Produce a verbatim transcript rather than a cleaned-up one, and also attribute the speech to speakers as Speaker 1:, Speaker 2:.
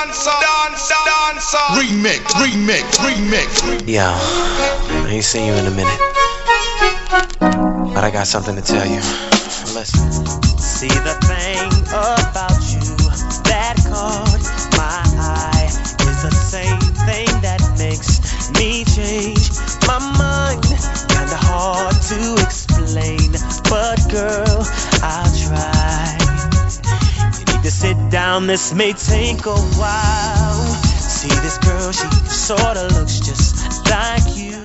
Speaker 1: dancer, dancer, dancer. Remix, remix, remix.
Speaker 2: Yo, I ain't seen you in a minute, but I got something to tell you. Listen.
Speaker 3: See, the thing about you that caught my eye is the same thing that makes me change my mind. Kinda hard to explain, but girl, I'll try. You need to sit down, this may take a while. See, this girl, she sorta looks just like you.